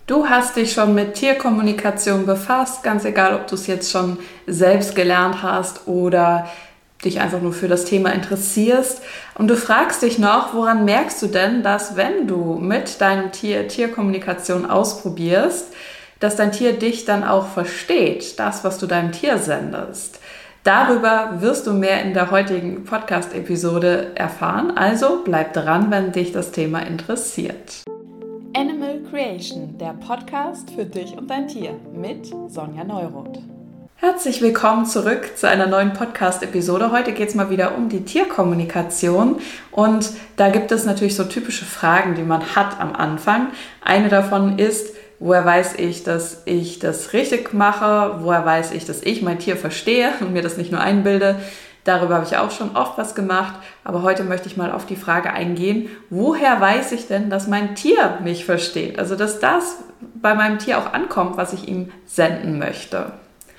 Du hast dich schon mit Tierkommunikation befasst, ganz egal, ob du es jetzt schon selbst gelernt hast oder dich einfach nur für das Thema interessierst. Und du fragst dich noch, woran merkst du denn, dass wenn du mit deinem Tier Tierkommunikation ausprobierst, dass dein Tier dich dann auch versteht, das, was du deinem Tier sendest. Darüber wirst du mehr in der heutigen Podcast-Episode erfahren, also bleib dran, wenn dich das Thema interessiert. Animal Creation, der Podcast für dich und dein Tier mit Sonja Neuroth. Herzlich willkommen zurück zu einer neuen Podcast-Episode. Heute geht es mal wieder um die Tierkommunikation und da gibt es natürlich so typische Fragen, die man hat am Anfang. Eine davon ist: Woher weiß ich, dass ich das richtig mache? Woher weiß ich, dass ich mein Tier verstehe und mir das nicht nur einbilde? Darüber habe ich auch schon oft was gemacht, aber heute möchte ich mal auf die Frage eingehen: Woher weiß ich denn, dass mein Tier mich versteht? Also, dass das bei meinem Tier auch ankommt, was ich ihm senden möchte.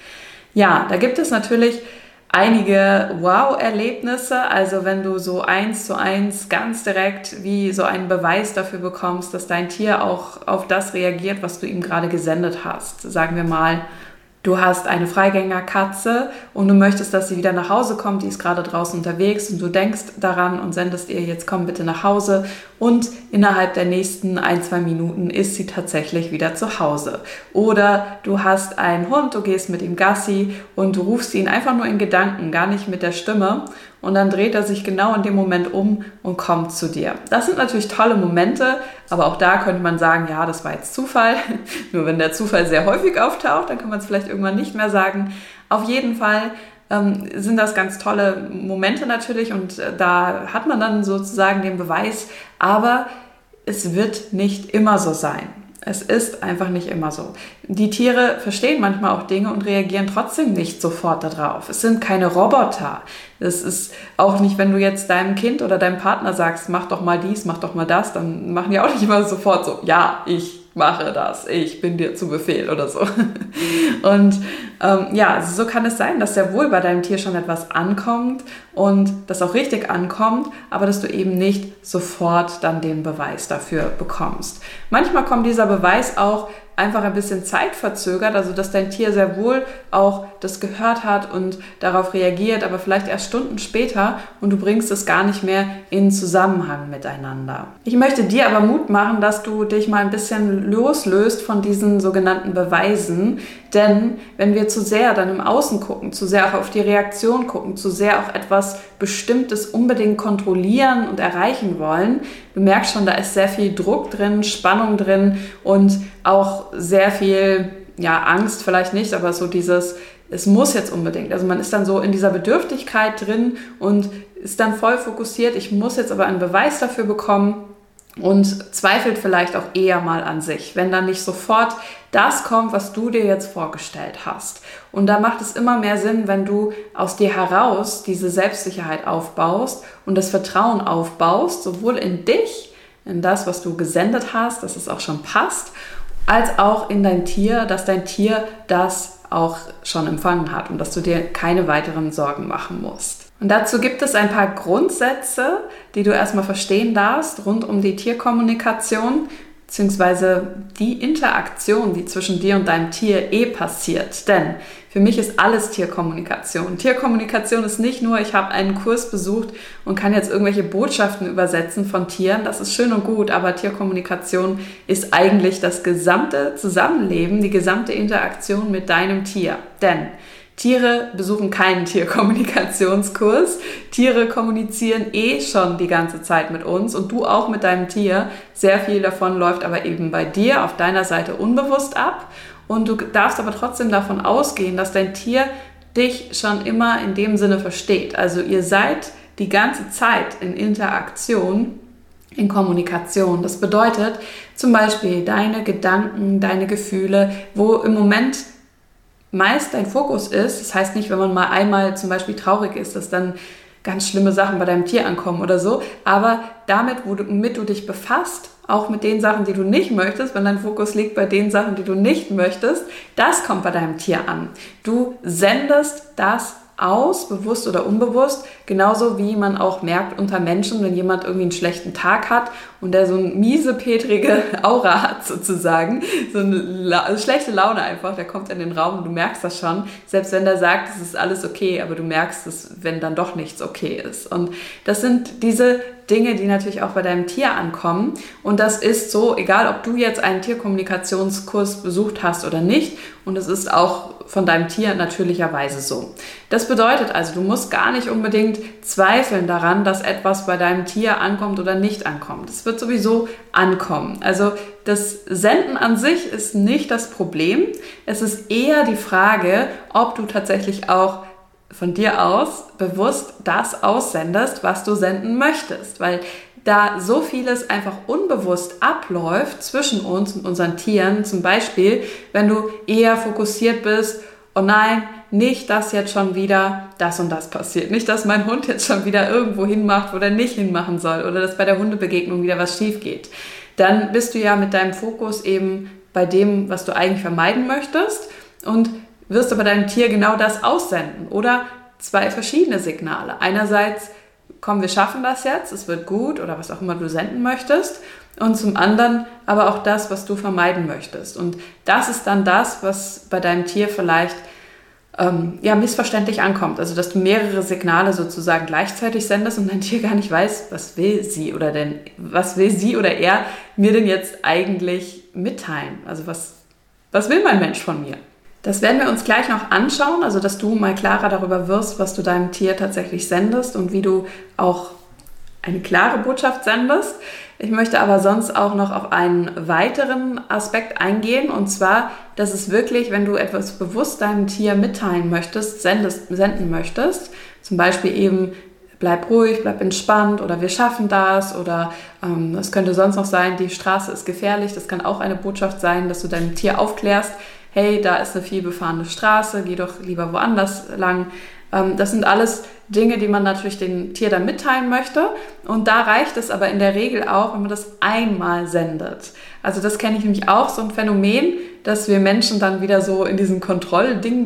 Ja, da gibt es natürlich einige Wow-Erlebnisse, also wenn du so 1:1 ganz direkt wie so einen Beweis dafür bekommst, dass dein Tier auch auf das reagiert, was du ihm gerade gesendet hast. Sagen wir mal, du hast eine Freigängerkatze und du möchtest, dass sie wieder nach Hause kommt, die ist gerade draußen unterwegs und du denkst daran und sendest ihr: Jetzt komm bitte nach Hause, und innerhalb der nächsten 1-2 Minuten ist sie tatsächlich wieder zu Hause. Oder du hast einen Hund, du gehst mit ihm Gassi und du rufst ihn einfach nur in Gedanken, gar nicht mit der Stimme, und dann dreht er sich genau in dem Moment um und kommt zu dir. Das sind natürlich tolle Momente, aber auch da könnte man sagen, ja, das war jetzt Zufall. Nur wenn der Zufall sehr häufig auftaucht, dann kann man es vielleicht irgendwann nicht mehr sagen. Auf jeden Fall sind das ganz tolle Momente natürlich und da hat man dann sozusagen den Beweis, aber es wird nicht immer so sein. Es ist einfach nicht immer so. Die Tiere verstehen manchmal auch Dinge und reagieren trotzdem nicht sofort darauf. Es sind keine Roboter. Es ist auch nicht, wenn du jetzt deinem Kind oder deinem Partner sagst: Mach doch mal dies, mach doch mal das, dann machen die auch nicht immer sofort so: Ja, ich mache das, ich bin dir zu Befehl oder so. Und so kann es sein, dass sehr wohl bei deinem Tier schon etwas ankommt und das auch richtig ankommt, aber dass du eben nicht sofort dann den Beweis dafür bekommst. Manchmal kommt dieser Beweis auch einfach ein bisschen zeitverzögert, also dass dein Tier sehr wohl auch das gehört hat und darauf reagiert, aber vielleicht erst Stunden später und du bringst es gar nicht mehr in Zusammenhang miteinander. Ich möchte dir aber Mut machen, dass du dich mal ein bisschen loslöst von diesen sogenannten Beweisen, denn wenn wir zu sehr dann im Außen gucken, zu sehr auch auf die Reaktion gucken, zu sehr auch etwas Bestimmtes unbedingt kontrollieren und erreichen wollen, du merkst schon, da ist sehr viel Druck drin, Spannung drin und auch sehr viel, Angst vielleicht nicht, aber so dieses: Es muss jetzt unbedingt. Also man ist dann so in dieser Bedürftigkeit drin und ist dann voll fokussiert: Ich muss jetzt aber einen Beweis dafür bekommen, und zweifelt vielleicht auch eher mal an sich, wenn dann nicht sofort das kommt, was du dir jetzt vorgestellt hast. Und da macht es immer mehr Sinn, wenn du aus dir heraus diese Selbstsicherheit aufbaust und das Vertrauen aufbaust, sowohl in dich, in das, was du gesendet hast, dass es auch schon passt, als auch in dein Tier, dass dein Tier das auch schon empfangen hat und dass du dir keine weiteren Sorgen machen musst. Und dazu gibt es ein paar Grundsätze, die du erstmal verstehen darfst rund um die Tierkommunikation, beziehungsweise die Interaktion, die zwischen dir und deinem Tier passiert. Denn für mich ist alles Tierkommunikation. Tierkommunikation ist nicht nur: Ich habe einen Kurs besucht und kann jetzt irgendwelche Botschaften übersetzen von Tieren. Das ist schön und gut, aber Tierkommunikation ist eigentlich das gesamte Zusammenleben, die gesamte Interaktion mit deinem Tier. Denn Tiere besuchen keinen Tierkommunikationskurs. Tiere kommunizieren schon die ganze Zeit mit uns und du auch mit deinem Tier. Sehr viel davon läuft aber eben bei dir auf deiner Seite unbewusst ab. Und du darfst aber trotzdem davon ausgehen, dass dein Tier dich schon immer in dem Sinne versteht. Also ihr seid die ganze Zeit in Interaktion, in Kommunikation. Das bedeutet zum Beispiel deine Gedanken, deine Gefühle, wo im Moment meist dein Fokus ist. Das heißt nicht, wenn man mal einmal zum Beispiel traurig ist, dass dann ganz schlimme Sachen bei deinem Tier ankommen oder so, aber damit, womit du dich befasst, auch mit den Sachen, die du nicht möchtest, wenn dein Fokus liegt bei den Sachen, die du nicht möchtest, das kommt bei deinem Tier an. Du sendest das aus, bewusst oder unbewusst, genauso wie man auch merkt unter Menschen, wenn jemand irgendwie einen schlechten Tag hat und der so eine miesepetrige Aura hat sozusagen, so eine schlechte Laune einfach, der kommt in den Raum und du merkst das schon, selbst wenn der sagt, es ist alles okay, aber du merkst es, wenn dann doch nichts okay ist. Und das sind diese Dinge, die natürlich auch bei deinem Tier ankommen. Und das ist so, egal ob du jetzt einen Tierkommunikationskurs besucht hast oder nicht. Und es ist auch von deinem Tier natürlicherweise so. Das bedeutet also, du musst gar nicht unbedingt zweifeln daran, dass etwas bei deinem Tier ankommt oder nicht ankommt. Es wird sowieso ankommen. Also das Senden an sich ist nicht das Problem. Es ist eher die Frage, ob du tatsächlich auch von dir aus bewusst das aussendest, was du senden möchtest, weil da so vieles einfach unbewusst abläuft zwischen uns und unseren Tieren. Zum Beispiel, wenn du eher fokussiert bist, oh nein, nicht, dass jetzt schon wieder das und das passiert. Nicht, dass mein Hund jetzt schon wieder irgendwo hinmacht, wo er nicht hinmachen soll oder dass bei der Hundebegegnung wieder was schief geht. Dann bist du ja mit deinem Fokus eben bei dem, was du eigentlich vermeiden möchtest und wirst aber deinem Tier genau das aussenden oder zwei verschiedene Signale. Einerseits, komm, wir schaffen das jetzt, es wird gut oder was auch immer du senden möchtest und zum anderen aber auch das, was du vermeiden möchtest. Und das ist dann das, was bei deinem Tier vielleicht missverständlich ankommt. Also, dass du mehrere Signale sozusagen gleichzeitig sendest und dein Tier gar nicht weiß, was will sie oder er mir denn jetzt eigentlich mitteilen? Also, was will mein Mensch von mir? Das werden wir uns gleich noch anschauen, also dass du mal klarer darüber wirst, was du deinem Tier tatsächlich sendest und wie du auch eine klare Botschaft sendest. Ich möchte aber sonst auch noch auf einen weiteren Aspekt eingehen und zwar, dass es wirklich, wenn du etwas bewusst deinem Tier mitteilen möchtest, senden möchtest, zum Beispiel eben bleib ruhig, bleib entspannt oder wir schaffen das oder das könnte sonst noch sein, die Straße ist gefährlich, das kann auch eine Botschaft sein, dass du deinem Tier aufklärst, hey, da ist eine viel befahrene Straße, geh doch lieber woanders lang. Das sind alles Dinge, die man natürlich dem Tier dann mitteilen möchte. Und da reicht es aber in der Regel auch, wenn man das einmal sendet. Also das kenne ich nämlich auch, so ein Phänomen, dass wir Menschen dann wieder so in dieses Kontrollding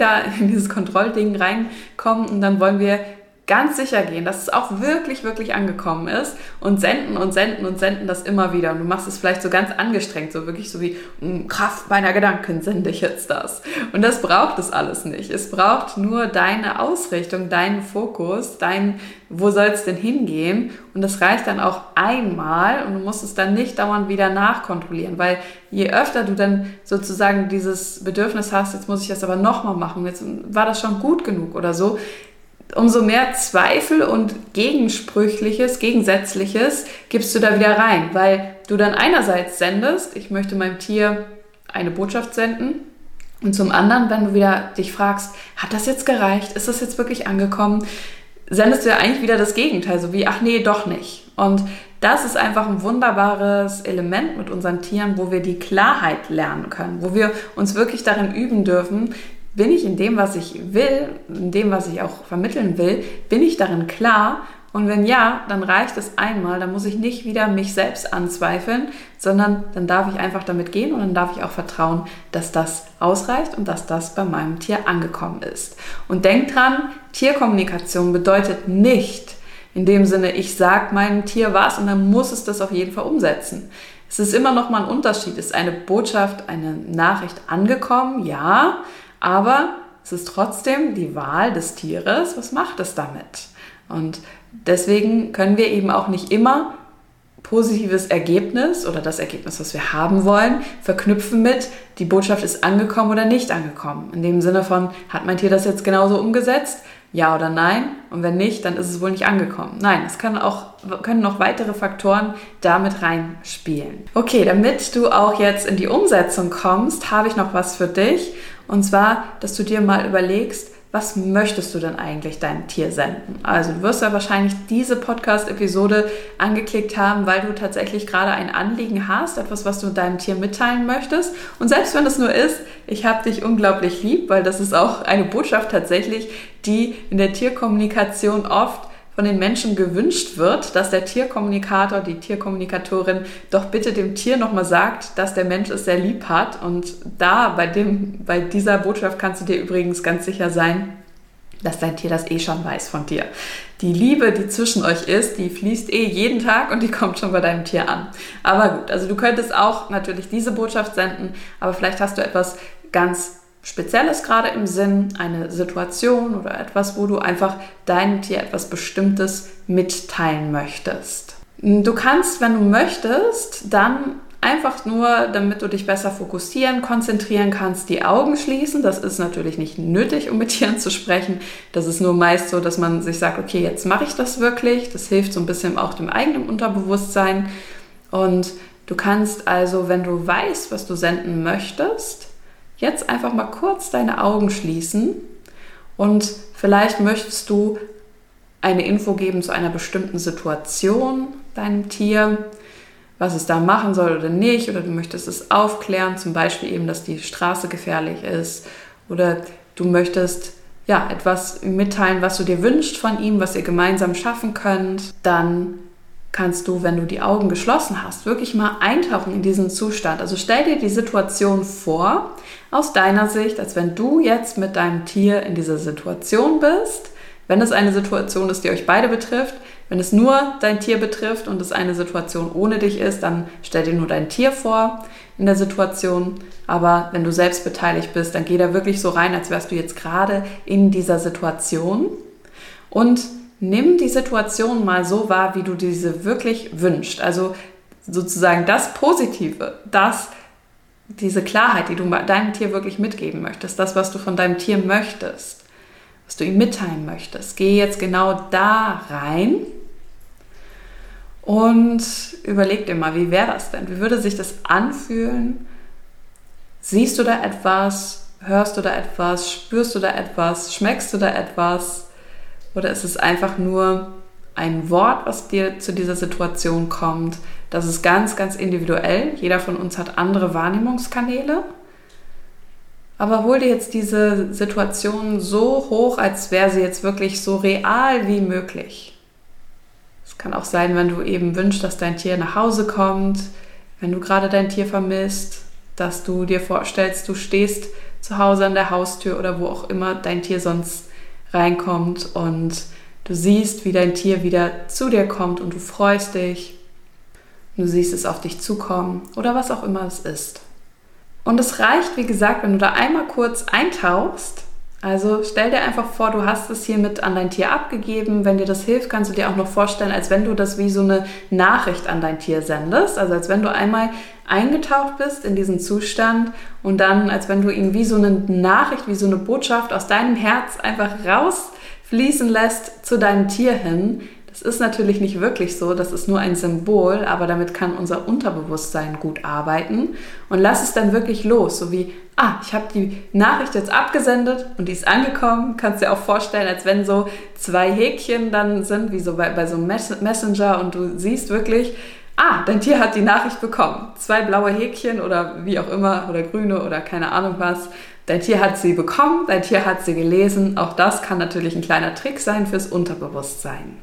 reinkommen und dann wollen wir ganz sicher gehen, dass es auch wirklich, wirklich angekommen ist und senden das immer wieder. Und du machst es vielleicht so ganz angestrengt, so wirklich so wie Kraft meiner Gedanken sende ich jetzt das. Und das braucht es alles nicht. Es braucht nur deine Ausrichtung, deinen Fokus, wo soll es denn hingehen? Und das reicht dann auch einmal und du musst es dann nicht dauernd wieder nachkontrollieren, weil je öfter du dann sozusagen dieses Bedürfnis hast, jetzt muss ich das aber nochmal machen, jetzt war das schon gut genug oder so, umso mehr Zweifel und Gegensätzliches gibst du da wieder rein, weil du dann einerseits sendest, ich möchte meinem Tier eine Botschaft senden und zum anderen, wenn du wieder dich fragst, hat das jetzt gereicht, ist das jetzt wirklich angekommen, sendest du ja eigentlich wieder das Gegenteil, so wie, ach nee, doch nicht. Und das ist einfach ein wunderbares Element mit unseren Tieren, wo wir die Klarheit lernen können, wo wir uns wirklich darin üben dürfen, bin ich in dem, was ich will, in dem, was ich auch vermitteln will, bin ich darin klar? Und wenn ja, dann reicht es einmal, dann muss ich nicht wieder mich selbst anzweifeln, sondern dann darf ich einfach damit gehen und dann darf ich auch vertrauen, dass das ausreicht und dass das bei meinem Tier angekommen ist. Und denk dran, Tierkommunikation bedeutet nicht in dem Sinne, ich sage meinem Tier was und dann muss es das auf jeden Fall umsetzen. Es ist immer noch mal ein Unterschied. Ist eine Botschaft, eine Nachricht angekommen? Ja. Aber es ist trotzdem die Wahl des Tieres, was macht es damit? Und deswegen können wir eben auch nicht immer positives Ergebnis oder das Ergebnis, was wir haben wollen, verknüpfen mit, die Botschaft ist angekommen oder nicht angekommen. In dem Sinne von, hat mein Tier das jetzt genauso umgesetzt? Ja oder nein? Und wenn nicht, dann ist es wohl nicht angekommen. Nein, es können noch weitere Faktoren damit reinspielen. Okay, damit du auch jetzt in die Umsetzung kommst, habe ich noch was für dich. Und zwar, dass du dir mal überlegst, was möchtest du denn eigentlich deinem Tier senden? Also du wirst ja wahrscheinlich diese Podcast-Episode angeklickt haben, weil du tatsächlich gerade ein Anliegen hast, etwas, was du deinem Tier mitteilen möchtest. Und selbst wenn es nur ist, ich habe dich unglaublich lieb, weil das ist auch eine Botschaft tatsächlich, die in der Tierkommunikation oft von den Menschen gewünscht wird, dass der Tierkommunikator, die Tierkommunikatorin doch bitte dem Tier nochmal sagt, dass der Mensch es sehr lieb hat. Und bei dieser Botschaft kannst du dir übrigens ganz sicher sein, dass dein Tier das schon weiß von dir. Die Liebe, die zwischen euch ist, die fließt jeden Tag und die kommt schon bei deinem Tier an. Aber gut, also du könntest auch natürlich diese Botschaft senden, aber vielleicht hast du etwas ganz Spezielles gerade im Sinn, eine Situation oder etwas, wo du einfach deinem Tier etwas Bestimmtes mitteilen möchtest. Du kannst, wenn du möchtest, dann einfach nur, damit du dich besser fokussieren, konzentrieren kannst, die Augen schließen. Das ist natürlich nicht nötig, um mit Tieren zu sprechen. Das ist nur meist so, dass man sich sagt, okay, jetzt mache ich das wirklich. Das hilft so ein bisschen auch dem eigenen Unterbewusstsein. Und du kannst also, wenn du weißt, was du senden möchtest, jetzt einfach mal kurz deine Augen schließen und vielleicht möchtest du eine Info geben zu einer bestimmten Situation deinem Tier, was es da machen soll oder nicht, oder du möchtest es aufklären, zum Beispiel eben, dass die Straße gefährlich ist, oder du möchtest etwas mitteilen, was du dir wünschst von ihm, was ihr gemeinsam schaffen könnt. Dann kannst du, wenn du die Augen geschlossen hast, wirklich mal eintauchen in diesen Zustand. Also stell dir die Situation vor, aus deiner Sicht, als wenn du jetzt mit deinem Tier in dieser Situation bist. Wenn es eine Situation ist, die euch beide betrifft, wenn es nur dein Tier betrifft und es eine Situation ohne dich ist, dann stell dir nur dein Tier vor in der Situation. Aber wenn du selbst beteiligt bist, dann geh da wirklich so rein, als wärst du jetzt gerade in dieser Situation. Und nimm die Situation mal so wahr, wie du diese wirklich wünschst. Also sozusagen das Positive, diese Klarheit, die du deinem Tier wirklich mitgeben möchtest, das, was du von deinem Tier möchtest, was du ihm mitteilen möchtest. Geh jetzt genau da rein und überleg dir mal, wie wäre das denn? Wie würde sich das anfühlen? Siehst du da etwas? Hörst du da etwas? Spürst du da etwas? Schmeckst du da etwas? Oder ist es einfach nur ein Wort, was dir zu dieser Situation kommt? Das ist ganz, ganz individuell. Jeder von uns hat andere Wahrnehmungskanäle. Aber hol dir jetzt diese Situation so hoch, als wäre sie jetzt wirklich so real wie möglich. Es kann auch sein, wenn du eben wünschst, dass dein Tier nach Hause kommt, wenn du gerade dein Tier vermisst, dass du dir vorstellst, du stehst zu Hause an der Haustür oder wo auch immer dein Tier sonst reinkommt und du siehst, wie dein Tier wieder zu dir kommt und du freust dich. Du siehst es auf dich zukommen oder was auch immer es ist. Und es reicht, wie gesagt, wenn du da einmal kurz eintauchst. Also stell dir einfach vor, du hast es hiermit an dein Tier abgegeben. Wenn dir das hilft, kannst du dir auch noch vorstellen, als wenn du das wie so eine Nachricht an dein Tier sendest. Also als wenn du einmal eingetaucht bist in diesen Zustand und dann, als wenn du ihm wie so eine Nachricht, wie so eine Botschaft aus deinem Herz einfach rausfließen lässt zu deinem Tier hin. Das ist natürlich nicht wirklich so, das ist nur ein Symbol, aber damit kann unser Unterbewusstsein gut arbeiten. Und lass es dann wirklich los, so wie, ich habe die Nachricht jetzt abgesendet und die ist angekommen. Kannst dir auch vorstellen, als wenn so 2 Häkchen dann sind, wie so bei so einem Messenger und du siehst wirklich, dein Tier hat die Nachricht bekommen. 2 blaue Häkchen oder wie auch immer oder grüne oder keine Ahnung was. Dein Tier hat sie bekommen, dein Tier hat sie gelesen. Auch das kann natürlich ein kleiner Trick sein fürs Unterbewusstsein.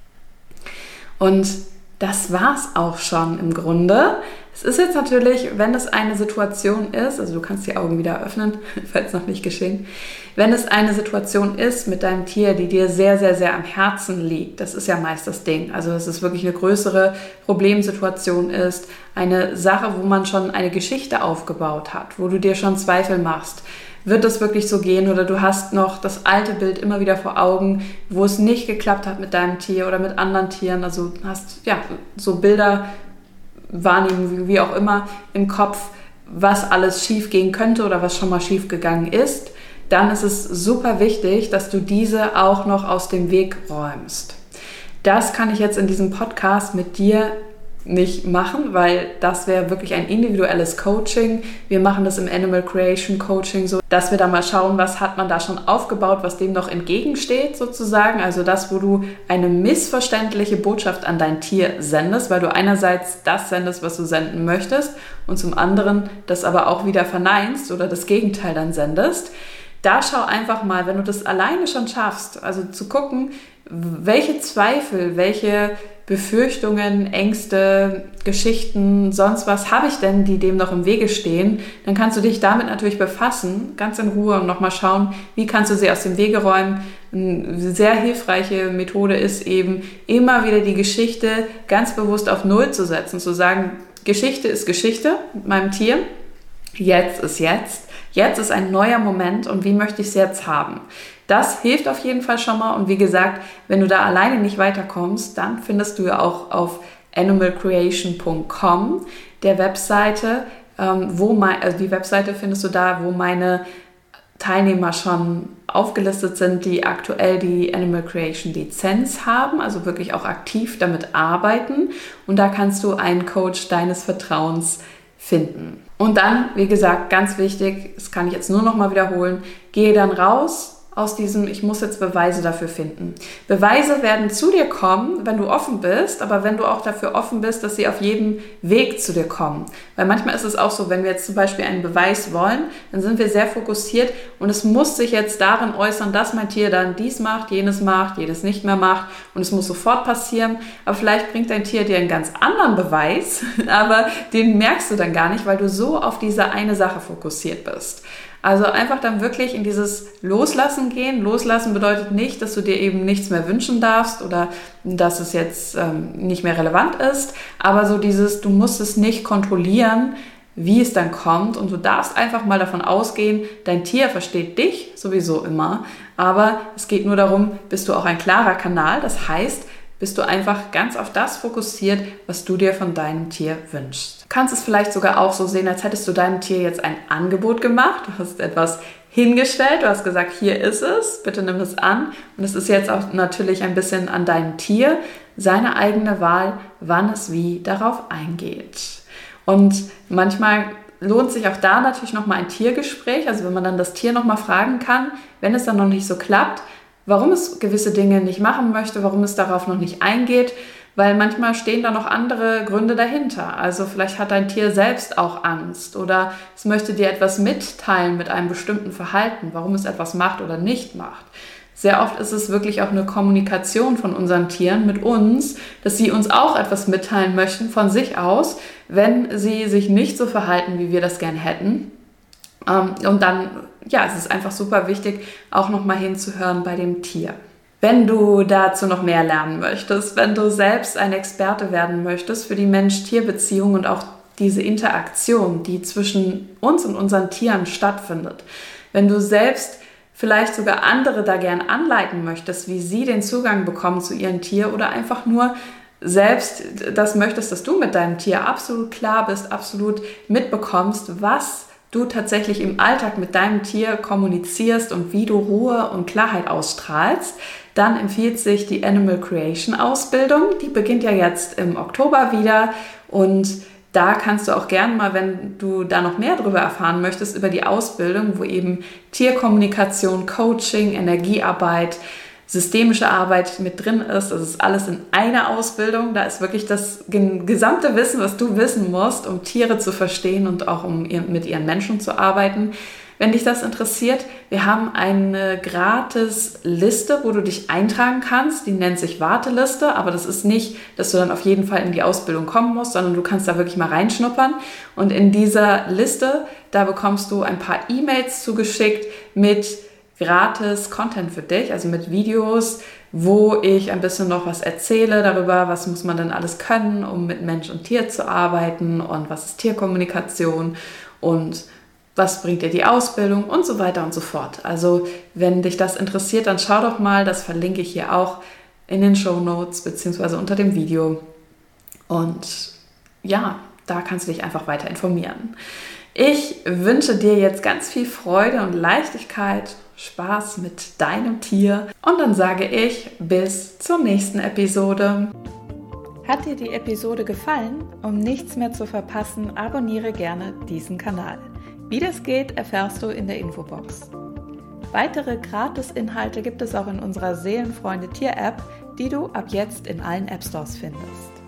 Und das war's auch schon im Grunde. Es ist jetzt natürlich, wenn es eine Situation ist, also du kannst die Augen wieder öffnen, falls noch nicht geschehen, wenn es eine Situation ist mit deinem Tier, die dir sehr, sehr, sehr am Herzen liegt, das ist ja meist das Ding, also dass es wirklich eine größere Problemsituation ist, eine Sache, wo man schon eine Geschichte aufgebaut hat, wo du dir schon Zweifel machst, wird das wirklich so gehen oder du hast noch das alte Bild immer wieder vor Augen, wo es nicht geklappt hat mit deinem Tier oder mit anderen Tieren, also hast so Bilder, Wahrnehmung, wie auch immer, im Kopf, was alles schief gehen könnte oder was schon mal schief gegangen ist, dann ist es super wichtig, dass du diese auch noch aus dem Weg räumst. Das kann ich jetzt in diesem Podcast mit dir nicht machen, weil das wäre wirklich ein individuelles Coaching. Wir machen das im Animal Creation Coaching so, dass wir da mal schauen, was hat man da schon aufgebaut, was dem noch entgegensteht sozusagen. Also das, wo du eine missverständliche Botschaft an dein Tier sendest, weil du einerseits das sendest, was du senden möchtest und zum anderen das aber auch wieder verneinst oder das Gegenteil dann sendest. Da schau einfach mal, wenn du das alleine schon schaffst, also zu gucken, welche Zweifel, welche Befürchtungen, Ängste, Geschichten, sonst was habe ich denn, die dem noch im Wege stehen, dann kannst du dich damit natürlich befassen, ganz in Ruhe und nochmal schauen, wie kannst du sie aus dem Wege räumen. Eine sehr hilfreiche Methode ist eben, immer wieder die Geschichte ganz bewusst auf Null zu setzen, zu sagen, Geschichte ist Geschichte mit meinem Tier, jetzt ist jetzt. Jetzt ist ein neuer Moment und wie möchte ich es jetzt haben? Das hilft auf jeden Fall schon mal und wie gesagt, wenn du da alleine nicht weiterkommst, dann findest du ja auch auf animalcreation.com der Webseite, die Webseite findest du da, wo meine Teilnehmer schon aufgelistet sind, die aktuell die Animal Creation Lizenz haben, also wirklich auch aktiv damit arbeiten und da kannst du einen Coach deines Vertrauens finden. Und dann, wie gesagt, ganz wichtig, das kann ich jetzt nur noch mal wiederholen, gehe dann raus aus diesem, ich muss jetzt Beweise dafür finden. Beweise werden zu dir kommen, wenn du offen bist, aber wenn du auch dafür offen bist, dass sie auf jedem Weg zu dir kommen. Weil manchmal ist es auch so, wenn wir jetzt zum Beispiel einen Beweis wollen, dann sind wir sehr fokussiert und es muss sich jetzt darin äußern, dass mein Tier dann dies macht, jedes nicht mehr macht und es muss sofort passieren. Aber vielleicht bringt dein Tier dir einen ganz anderen Beweis, aber den merkst du dann gar nicht, weil du so auf diese eine Sache fokussiert bist. Also einfach dann wirklich in dieses Loslassen gehen. Loslassen bedeutet nicht, dass du dir eben nichts mehr wünschen darfst oder dass es jetzt nicht mehr relevant ist. Aber so dieses, du musst es nicht kontrollieren, wie es dann kommt. Und du darfst einfach mal davon ausgehen, dein Tier versteht dich sowieso immer. Aber es geht nur darum, bist du auch ein klarer Kanal. Das heißt, bist du einfach ganz auf das fokussiert, was du dir von deinem Tier wünschst. Du kannst es vielleicht sogar auch so sehen, als hättest du deinem Tier jetzt ein Angebot gemacht. Du hast etwas hingestellt, du hast gesagt, hier ist es, bitte nimm es an. Und es ist jetzt auch natürlich ein bisschen an deinem Tier, seine eigene Wahl, wann es wie darauf eingeht. Und manchmal lohnt sich auch da natürlich nochmal ein Tiergespräch, also wenn man dann das Tier nochmal fragen kann, wenn es dann noch nicht so klappt, warum es gewisse Dinge nicht machen möchte, warum es darauf noch nicht eingeht, weil manchmal stehen da noch andere Gründe dahinter. Also vielleicht hat dein Tier selbst auch Angst oder es möchte dir etwas mitteilen mit einem bestimmten Verhalten, warum es etwas macht oder nicht macht. Sehr oft ist es wirklich auch eine Kommunikation von unseren Tieren mit uns, dass sie uns auch etwas mitteilen möchten von sich aus, wenn sie sich nicht so verhalten, wie wir das gern hätten. Und dann, ja, es ist einfach super wichtig, auch nochmal hinzuhören bei dem Tier. Wenn du dazu noch mehr lernen möchtest, wenn du selbst ein Experte werden möchtest für die Mensch-Tier-Beziehung und auch diese Interaktion, die zwischen uns und unseren Tieren stattfindet, wenn du selbst vielleicht sogar andere da gern anleiten möchtest, wie sie den Zugang bekommen zu ihrem Tier oder einfach nur selbst das möchtest, dass du mit deinem Tier absolut klar bist, absolut mitbekommst, was du tatsächlich im Alltag mit deinem Tier kommunizierst und wie du Ruhe und Klarheit ausstrahlst, dann empfiehlt sich die Animal Creation Ausbildung. Die beginnt ja jetzt im Oktober wieder und da kannst du auch gerne mal, wenn du da noch mehr darüber erfahren möchtest, über die Ausbildung, wo eben Tierkommunikation, Coaching, Energiearbeit, systemische Arbeit mit drin ist. Das ist alles in einer Ausbildung. Da ist wirklich das gesamte Wissen, was du wissen musst, um Tiere zu verstehen und auch um mit ihren Menschen zu arbeiten. Wenn dich das interessiert, wir haben eine gratis Liste, wo du dich eintragen kannst. Die nennt sich Warteliste, aber das ist nicht, dass du dann auf jeden Fall in die Ausbildung kommen musst, sondern du kannst da wirklich mal reinschnuppern. Und in dieser Liste, da bekommst du ein paar E-Mails zugeschickt mit gratis Content für dich, also mit Videos, wo ich ein bisschen noch was erzähle darüber, was muss man denn alles können, um mit Mensch und Tier zu arbeiten und was ist Tierkommunikation und was bringt dir die Ausbildung und so weiter und so fort. Also wenn dich das interessiert, dann schau doch mal, das verlinke ich hier auch in den Shownotes beziehungsweise unter dem Video. Und ja, da kannst du dich einfach weiter informieren. Ich wünsche dir jetzt ganz viel Freude und Leichtigkeit, Spaß mit deinem Tier und dann sage ich bis zur nächsten Episode. Hat dir die Episode gefallen? Um nichts mehr zu verpassen, abonniere gerne diesen Kanal. Wie das geht, erfährst du in der Infobox. Weitere Gratis-Inhalte gibt es auch in unserer Seelenfreunde Tier-App, die du ab jetzt in allen App-Stores findest.